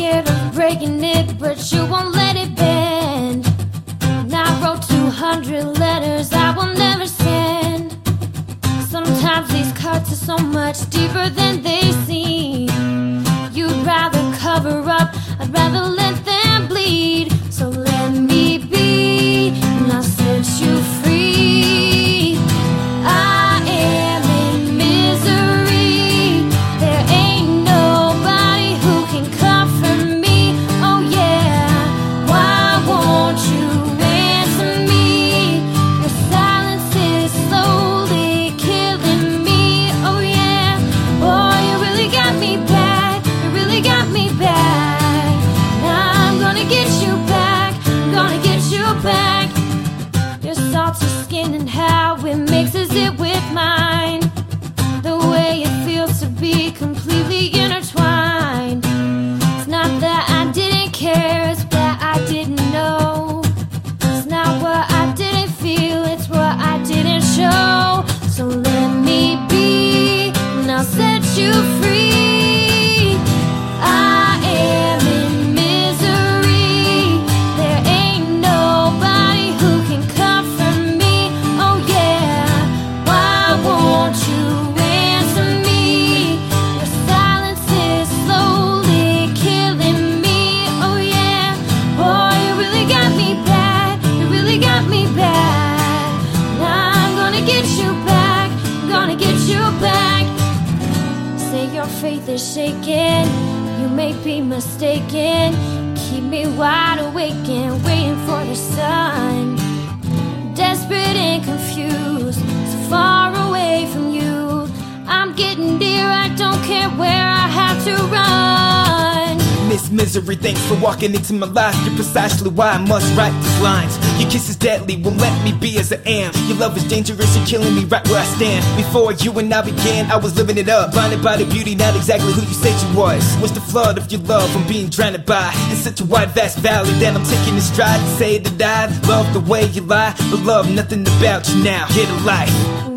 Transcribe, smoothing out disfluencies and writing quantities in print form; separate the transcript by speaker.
Speaker 1: scared of breaking it, but you won't let it bend. And I wrote 200 letters I will never send. Sometimes these cuts are so much deeper than they seem. You'd rather cover up, I'd rather let them bleed. So let me be, and I'll set you free. I am in misery. There ain't nobody who can comfort me. Oh yeah, why won't you answer me? Your silence is slowly killing me. Oh yeah, boy, you really got me bad. You really got me bad. Now I'm gonna get you back. I'm gonna get you back. Your salty skin and how it mixes it with mine. The way it feels to be completely intertwined. It's not that I didn't care, it's that I didn't know. It's not what I didn't feel, it's what I didn't show. So let me be, and I'll set you free. I am in misery. There ain't nobody who can comfort me. Oh yeah, why won't you answer me? Your silence is slowly killing me. Oh yeah, boy, you really got me bad. You really got me bad. Now I'm gonna get you back. I'm gonna get you back. Say your faith is shaken, you may be mistaken. Keep me wide awake and waiting for the sun. Desperate and confused, so far away from you. I'm getting near, I don't care where I have to run.
Speaker 2: Miss Misery, thanks for walking into my life. You're precisely why I must write these lines. Your kiss is deadly, won't let me be as I am. Your love is dangerous, you're killing me right where I stand. Before you and I began, I was living it up. Blinded by the beauty, not exactly who you said you was. What's the flood of your love I'm being drowned by? In such a wide, vast valley that I'm taking in stride to say that I love the way you lie, but love nothing about you now. Get a life.